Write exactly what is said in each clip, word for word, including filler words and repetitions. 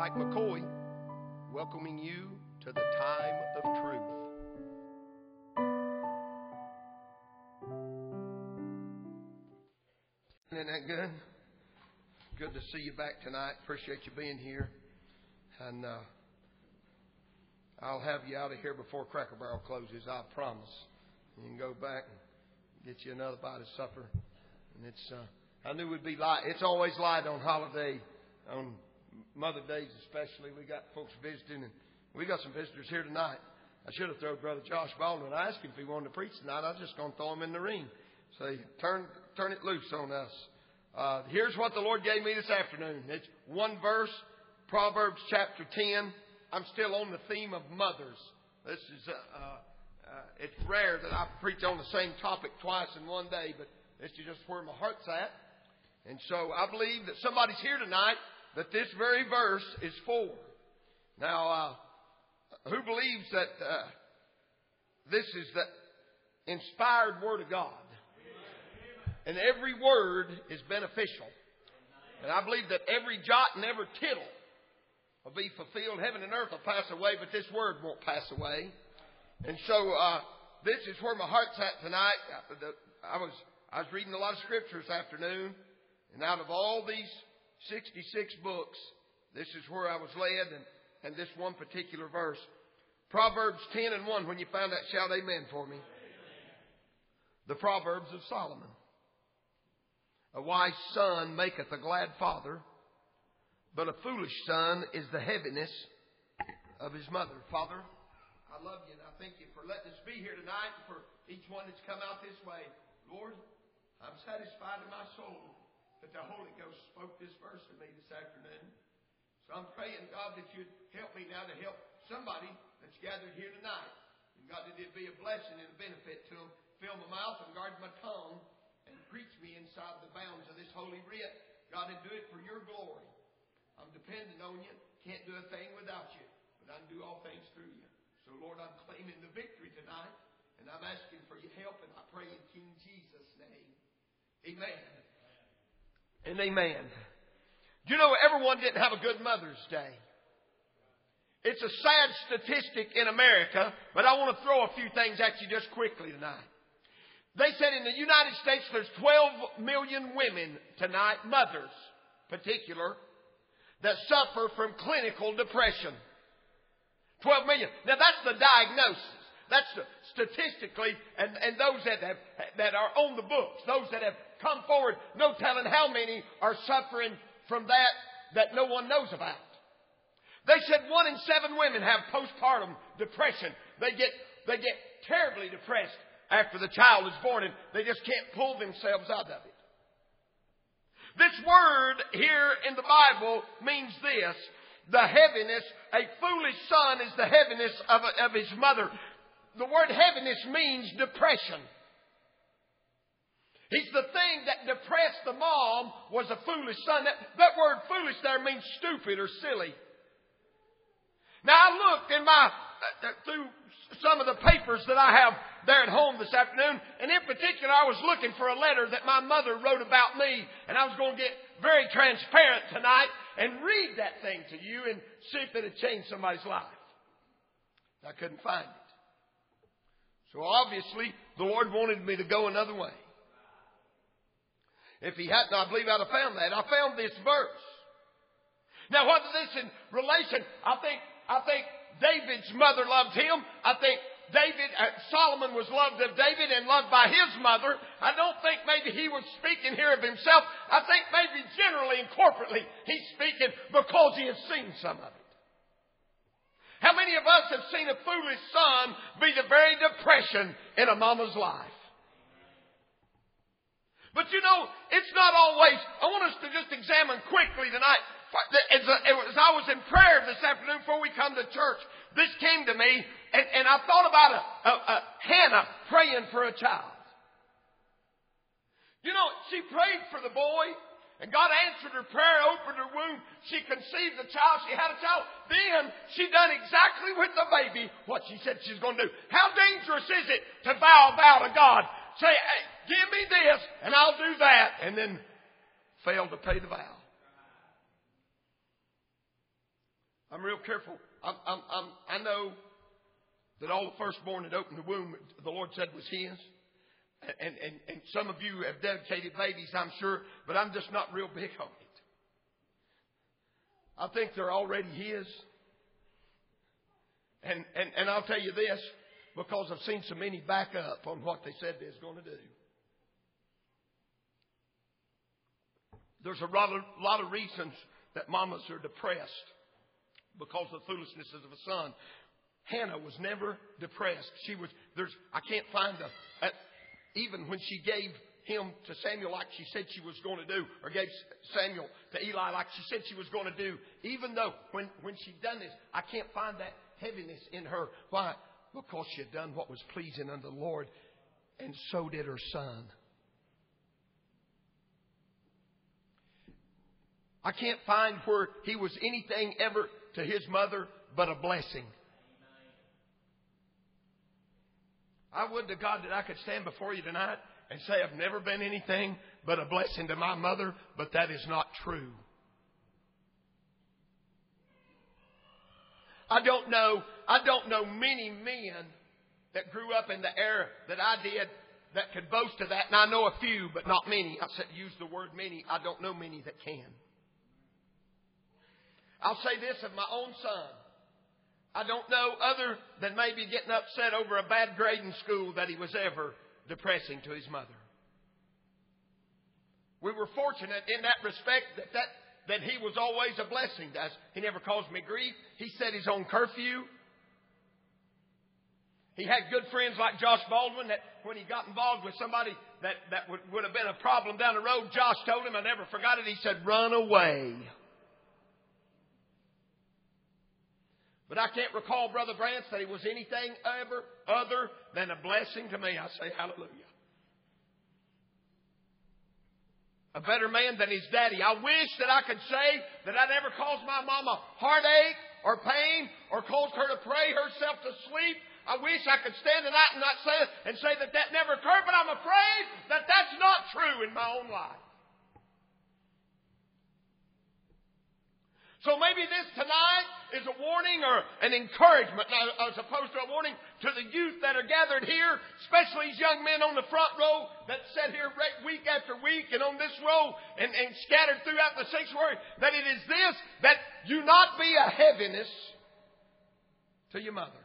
Mike McCoy, welcoming you to the Time of Truth. Isn't that good? Good to see you back tonight. Appreciate you being here. And uh, I'll have you out of here before Cracker Barrel closes, I promise. You can go back and get you another bite of supper. And it's, uh, I knew it would be light. It's always light on holiday, on Mother Days especially. We got folks visiting, and we got some visitors here tonight. I should have thrown Brother Josh Baldwin. I asked him if he wanted to preach tonight. I was just going to throw him in the ring. So turn, turn it loose on us. Uh, here's what the Lord gave me this afternoon. It's one verse, Proverbs chapter ten. I'm still on the theme of mothers. This is, uh, uh, it's rare that I preach on the same topic twice in one day, but this is just where my heart's at. And so I believe that somebody's here tonight that this very verse is for. Now, uh, who believes that uh, this is the inspired Word of God? And every word is beneficial. And I believe that every jot and every tittle will be fulfilled. Heaven and earth will pass away, but this word won't pass away. And so uh, this is where my heart's at tonight. I was I was reading a lot of scripture this afternoon, and out of all these sixty-six books, this is where I was led, and, and this one particular verse. Proverbs ten and one, when you find that, shout amen for me. The Proverbs of Solomon. A wise son maketh a glad father, but a foolish son is the heaviness of his mother. Father, I love you, and I thank you for letting us be here tonight, and for each one that's come out this way. Lord, I'm satisfied in my soul that the Holy Ghost spoke this verse to me this afternoon. So I'm praying, God, that you'd help me now to help somebody that's gathered here tonight. And God, that it'd be a blessing and a benefit to them. Fill my mouth and guard my tongue and preach me inside the bounds of this holy writ. God, and do it for your glory. I'm dependent on you. Can't do a thing without you. But I can do all things through you. So, Lord, I'm claiming the victory tonight. And I'm asking for your help. And I pray in King Jesus' name. Amen. And amen. Do you know everyone didn't have a good Mother's Day? It's a sad statistic in America, but I want to throw a few things at you just quickly tonight. They said in the United States there's twelve million women tonight, mothers particular, that suffer from clinical depression. twelve million. Now that's the diagnosis. That's the, statistically, and, and those that have, that are on the books, those that have come forward, no telling how many are suffering from that that no one knows about. They said one in seven women have postpartum depression. They get they get terribly depressed after the child is born, and they just can't pull themselves out of it. This word here in the Bible means this: the heaviness. A foolish son is the heaviness of, of his mother. The word heaviness means depression. He's the thing that depressed the mom was a foolish son. That, that word foolish there means stupid or silly. Now I looked in my uh, through some of the papers that I have there at home this afternoon, and in particular I was looking for a letter that my mother wrote about me, and I was going to get very transparent tonight and read that thing to you and see if it had changed somebody's life. I couldn't find it. So obviously the Lord wanted me to go another way. If He hadn't, I believe I'd have found that. I found this verse. Now, whether this in relation, I think, I think David's mother loved him. I think David, uh, Solomon was loved of David and loved by his mother. I don't think maybe he was speaking here of himself. I think maybe generally and corporately he's speaking because he has seen some of it. How many of us have seen a foolish son be the very depression in a mama's life? But you know, it's not always. I want us to just examine quickly tonight. As, as I was in prayer this afternoon before we come to church, this came to me, and, and I thought about a, a, a Hannah praying for a child. You know, she prayed for the boy, and God answered her prayer, opened her womb. She conceived a child. She had a child. Then she done exactly with the baby what she said she's going to do. How dangerous is it to vow a vow to God? Say, hey, give me this, and I'll do that, and then fail to pay the vow. I'm real careful. I'm, I'm, I'm, I know that all the firstborn that opened the womb, the Lord said was His. And, and, and some of you have dedicated babies, I'm sure, but I'm just not real big on it. I think they're already His. And, and, and I'll tell you this, because I've seen so many back up on what they said they was going to do. There's a lot of, lot of reasons that mamas are depressed because of the foolishness of a son. Hannah was never depressed. She was, there's, I can't find a, a, even when she gave him to Samuel like she said she was going to do, or gave Samuel to Eli like she said she was going to do, even though when, when she'd done this, I can't find that heaviness in her. Why? Because she had done what was pleasing unto the Lord, and so did her son. I can't find where he was anything ever to his mother but a blessing. I would to God that I could stand before you tonight and say I've never been anything but a blessing to my mother, but that is not true. I don't know, I don't know many men that grew up in the era that I did that could boast of that. And I know a few, but not many. I said use the word many. I don't know many that can. I'll say this of my own son. I don't know other than maybe getting upset over a bad grade in school that he was ever depressing to his mother. We were fortunate in that respect that, that, that he was always a blessing to us. He never caused me grief. He set his own curfew. He had good friends like Josh Baldwin that when he got involved with somebody that, that would, would have been a problem down the road, Josh told him, I never forgot it, he said, run away. But I can't recall Brother Brant that he was anything ever other than a blessing to me. I say hallelujah. A better man than his daddy. I wish that I could say that I never caused my mama heartache or pain or caused her to pray herself to sleep. I wish I could stand tonight and not say it and say that that never occurred, but I'm afraid that that's not true in my own life. So maybe this tonight is a warning or an encouragement as opposed to a warning to the youth that are gathered here, especially these young men on the front row that sit here week after week and on this row and, and scattered throughout the sanctuary, that it is this, that you not be a heaviness to your mother.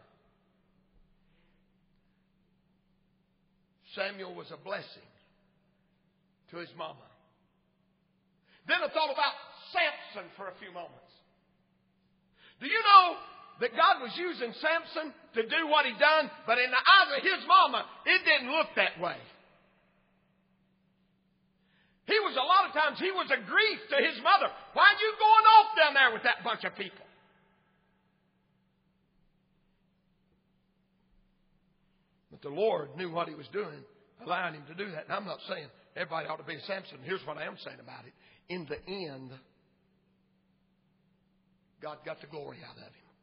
Samuel was a blessing to his mama. Then I thought about Samson for a few moments. Do you know that God was using Samson to do what he done, but in the eyes of his mama, it didn't look that way. He was, a lot of times, he was a grief to his mother. Why are you going off down there with that bunch of people? But the Lord knew what he was doing, allowing him to do that. And I'm not saying everybody ought to be a Samson. Here's what I am saying about it. In the end, God got the glory out of him.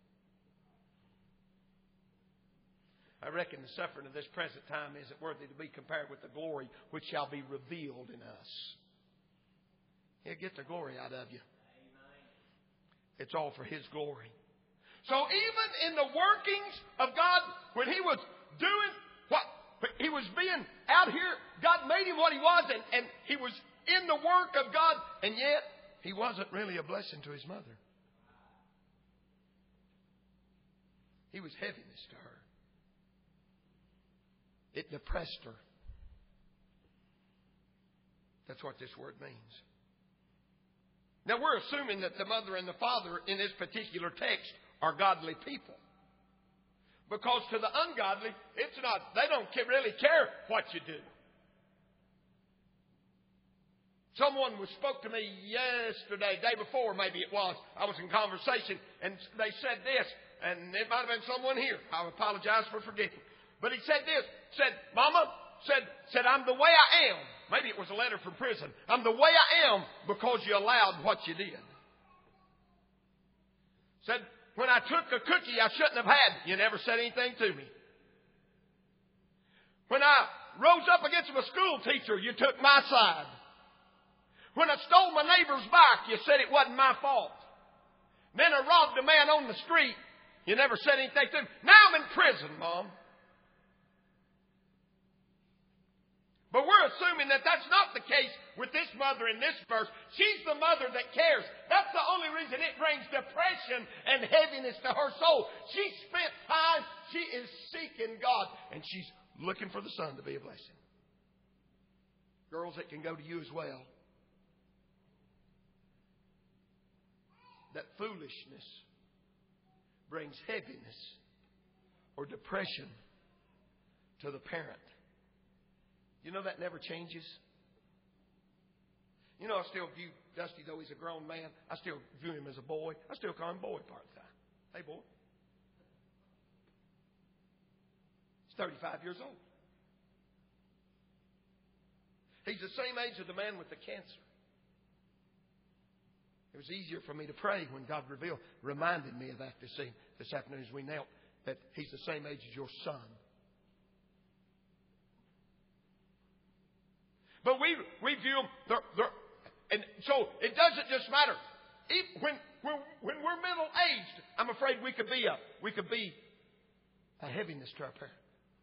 I reckon the suffering of this present time isn't worthy to be compared with the glory which shall be revealed in us. He'll get the glory out of you. It's all for His glory. So even in the workings of God, when He was doing what He was being out here, God made Him what He was, and, and He was in the work of God, and yet He wasn't really a blessing to His mother. He was heaviness to her. It depressed her. That's what this word means. Now we're assuming that the mother and the father in this particular text are godly people. Because to the ungodly, it's not, they don't really care what you do. Someone was spoke to me yesterday, day before maybe it was. I was in conversation and they said this. And it might have been someone here. I apologize for forgetting. But he said this. Said, Mama, said, said, I'm the way I am. Maybe it was a letter from prison. I'm the way I am because you allowed what you did. Said, when I took a cookie I shouldn't have had, you never said anything to me. When I rose up against my school teacher, you took my side. When I stole my neighbor's bike, you said it wasn't my fault. Then I robbed a man on the street. You never said anything to him. Now I'm in prison, Mom. But we're assuming that that's not the case with this mother in this verse. She's the mother that cares. That's the only reason it brings depression and heaviness to her soul. She spent time. She is seeking God. And she's looking for the son to be a blessing. Girls, it can go to you as well. That foolishness brings heaviness or depression to the parent. You know that never changes? You know, I still view Dusty, though he's a grown man, I still view him as a boy. I still call him boy part of the time. Hey, boy. He's thirty-five years old. He's the same age as the man with the cancer. It was easier for me to pray when God revealed, reminded me of that this, this afternoon as we knelt, that he's the same age as your son. But we we view them, they're, they're, and so it doesn't just matter. When when when we're middle aged, I'm afraid we could be a we could be a heaviness to our parents.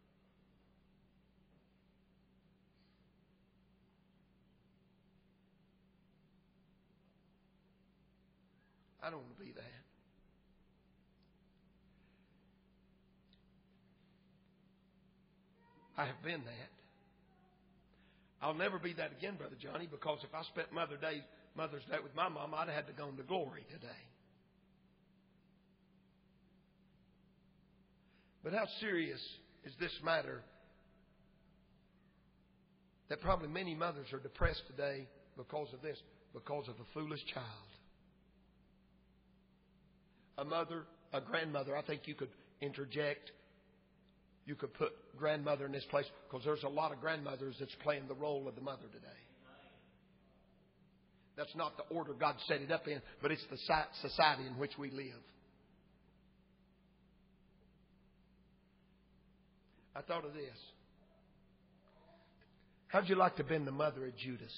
I don't want to be that. I have been that. I'll never be that again, Brother Johnny, because if I spent Mother Day, Mother's Day with my mom, I'd have had to go into glory today. But how serious is this matter that probably many mothers are depressed today because of this, because of a foolish child? A mother, a grandmother, I think you could interject. You could put grandmother in this place because there's a lot of grandmothers that's playing the role of the mother today. That's not the order God set it up in, but it's the society in which we live. I thought of this. How'd you like to have been the mother of Judas?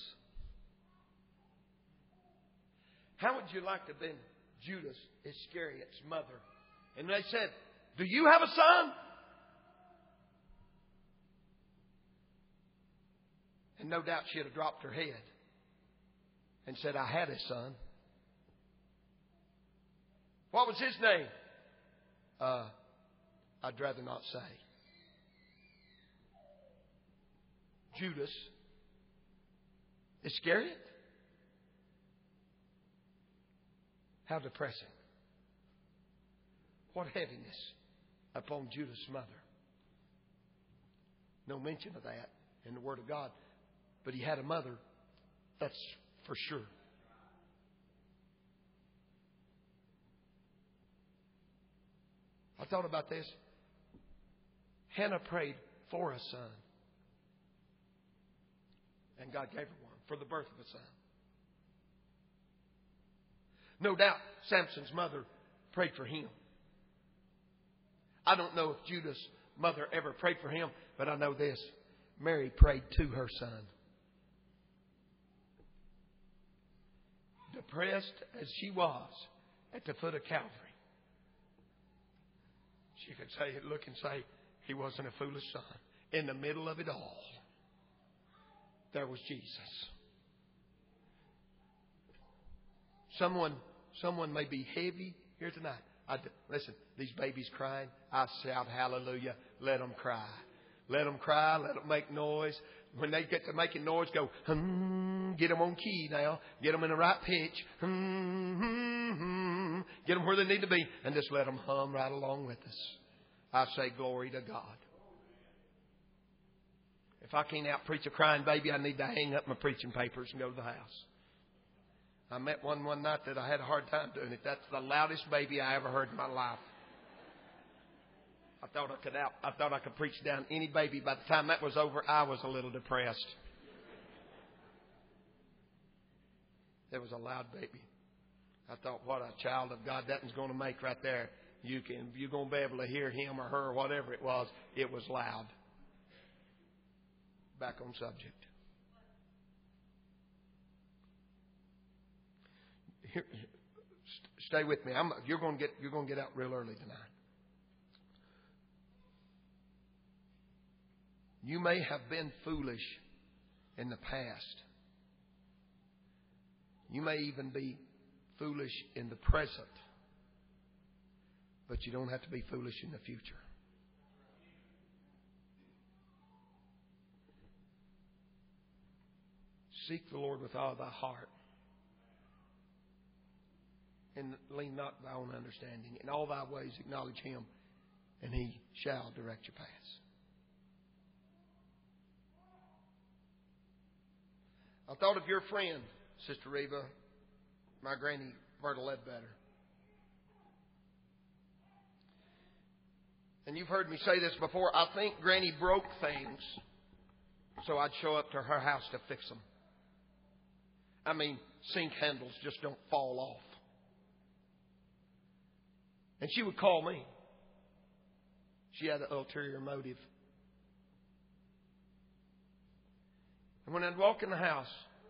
How would you like to have been Judas Iscariot's mother? And they said, "Do you have a son?" And no doubt she'd have dropped her head and said, "I had a son." What was his name? Uh, I'd rather not say. Judas Iscariot? How depressing. What heaviness upon Judas' mother. No mention of that in the Word of God. But he had a mother, that's for sure. I thought about this. Hannah prayed for a son. And God gave her one for the birth of a son. No doubt Samson's mother prayed for him. I don't know if Judas' mother ever prayed for him, but I know this. Mary prayed to her son. Depressed as she was at the foot of Calvary, she could say, look and say, he wasn't a foolish son. In the middle of it all, there was Jesus. Someone, someone may be heavy here tonight. I, listen, these babies crying, I shout hallelujah. Let them cry. Let them cry. Let them make noise. When they get to making noise, go, hmm, get them on key now. Get them in the right pitch. Hmm, hmm, hmm. Get them where they need to be. And just let them hum right along with us. I say glory to God. If I can't out-preach a crying baby, I need to hang up my preaching papers and go to the house. I met one one night that I had a hard time doing it. That's the loudest baby I ever heard in my life. I thought I could out. I thought I could preach down any baby. By the time that was over, I was a little depressed. There was a loud baby. I thought, what a child of God that was going to make right there. You can, you're going to be able to hear him or her, or whatever it was. It was loud. Back on subject. Here, stay with me. I'm, you're going to get you're going to get out real early tonight. You may have been foolish in the past. You may even be foolish in the present. But you don't have to be foolish in the future. Seek the Lord with all thy heart. And lean not thy own understanding. In all thy ways acknowledge Him, and He shall direct your paths. I thought of your friend, Sister Reva, my granny, Berta Ledbetter. And you've heard me say this before. I think Granny broke things so I'd show up to her house to fix them. I mean, sink handles just don't fall off. And she would call me. She had an ulterior motive. And when I'd walk in the house,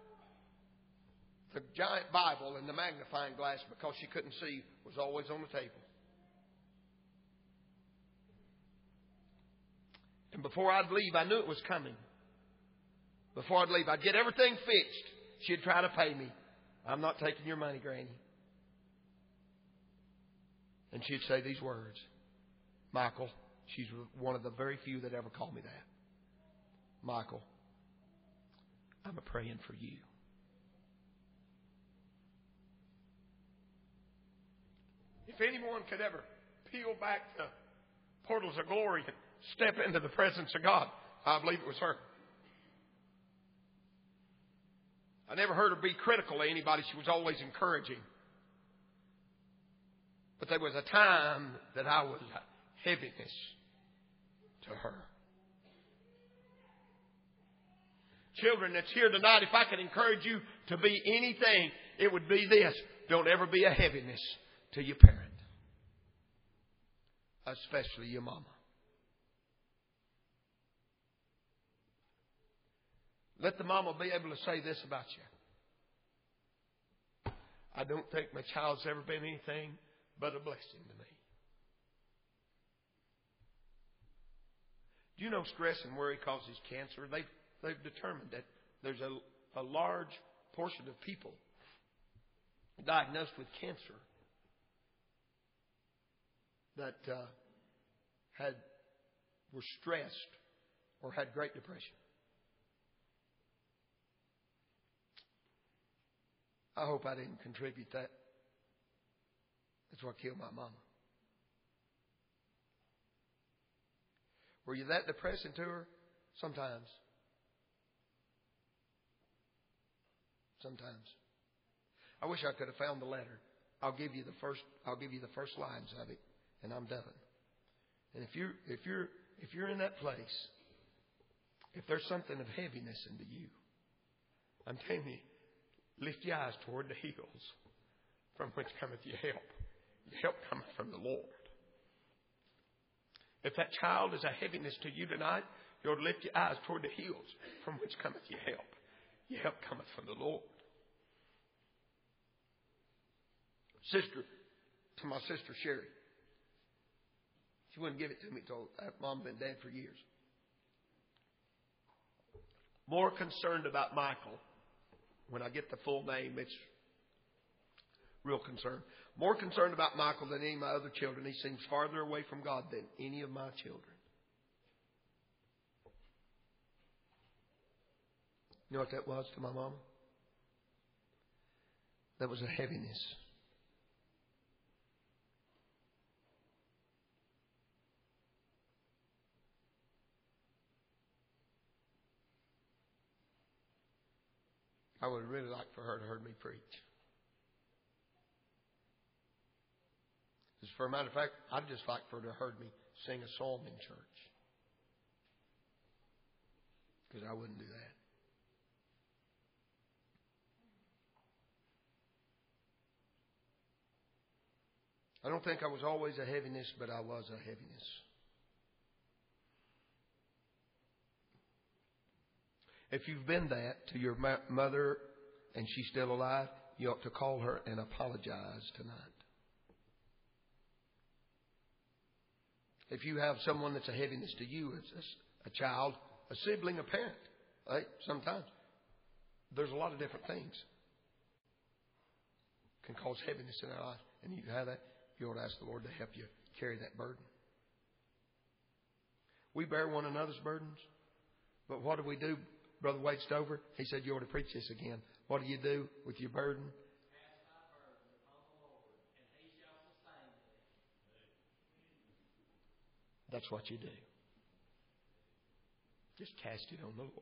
the giant Bible and the magnifying glass, because she couldn't see, was always on the table. And before I'd leave, I knew it was coming. Before I'd leave, I'd get everything fixed. She'd try to pay me. I'm not taking your money, Granny. And she'd say these words. Michael, she's one of the very few that ever called me that. Michael, I'm a praying for you. If anyone could ever peel back the portals of glory and step into the presence of God, I believe it was her. I never heard her be critical of anybody. She was always encouraging. But there was a time that I was a heaviness to her. Children that's here tonight, if I could encourage you to be anything, it would be this. Don't ever be a heaviness to your parent. Especially your mama. Let the mama be able to say this about you. I don't think my child's ever been anything but a blessing to me. Do you know stress and worry causes cancer? They've, they've determined that there's a, a large portion of people diagnosed with cancer that uh, had were stressed or had Great Depression. I hope I didn't contribute that. That's what killed my mama. Were you that depressing to her? Sometimes. Sometimes. I wish I could have found the letter. I'll give you the first. I'll give you the first lines of it, and I'm done. And if you if you're if you're in that place, if there's something of heaviness into you, I'm telling you, lift your eyes toward the hills, from which cometh your help. Your help cometh from the Lord. If that child is a heaviness to you tonight, you ought to lift your eyes toward the hills, from which cometh your help. Your help cometh from the Lord. Sister, to my sister Sherry. She wouldn't give it to me till Mom had been dead for years. More concerned about Michael. When I get the full name, it's real concern. More concerned about Michael than any of my other children. He seems farther away from God than any of my children. You know what that was to my mama? That was a heaviness. I would really like for her to hear me preach. As for a matter of fact, I'd just like for her to heard me sing a psalm in church. Because I wouldn't do that. I don't think I was always a heaviness, but I was a heaviness. If you've been that to your mother and she's still alive, you ought to call her and apologize tonight. If you have someone that's a heaviness to you, it's a child, a sibling, a parent, right? Sometimes there's a lot of different things can cause heaviness in our life. And you have that, you ought to ask the Lord to help you carry that burden. We bear one another's burdens. But what do we do? Brother Wade Stover, he said you ought to preach this again. What do you do with your burden? That's what you do. Just cast it on the Lord.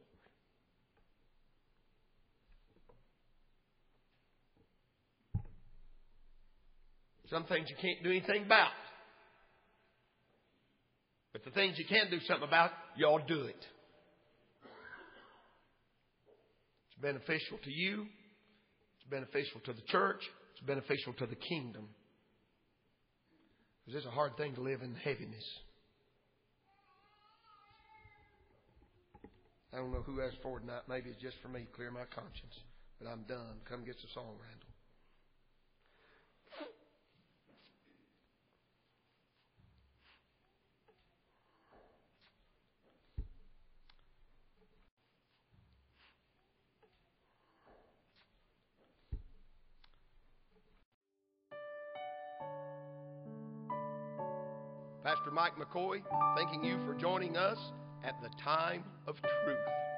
Some things you can't do anything about. But the things you can do something about, y'all do it. It's beneficial to you. It's beneficial to the church. It's beneficial to the kingdom. Because it's a hard thing to live in heaviness. I don't know who asked for it tonight. Maybe it's just for me to clear my conscience. But I'm done. Come get the song, Randall. Pastor Mike McCoy, thanking you for joining us at the Time of Truth.